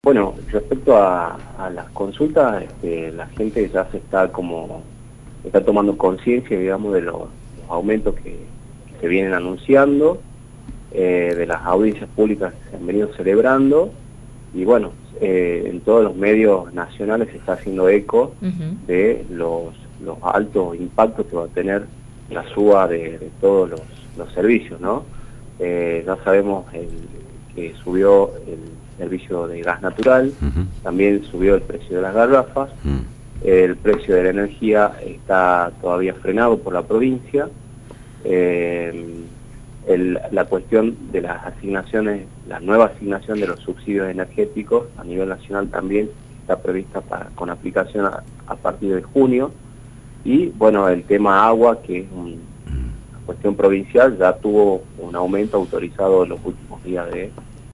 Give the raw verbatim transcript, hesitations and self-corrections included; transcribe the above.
Bueno, respecto a, a las consultas, este, la gente ya se está como, está tomando conciencia, digamos, de los, los aumentos que, que se vienen anunciando, eh, de las audiencias públicas que se han venido celebrando, y bueno, eh, en todos los medios nacionales se está haciendo eco Uh-huh. de los, los altos impactos que va a tener la suba de, de todos los, los servicios, ¿no? Eh, ya sabemos el, que subió el servicio de gas natural, Uh-huh. también subió el precio de las garrafas, Uh-huh. el precio de la energía está todavía frenado por la provincia, eh, el, la cuestión de las asignaciones, la nueva asignación de los subsidios energéticos a nivel nacional también está prevista para, con aplicación a, a partir de junio, y bueno, el tema agua, que es un, una cuestión provincial, ya tuvo un aumento autorizado en los últimos días de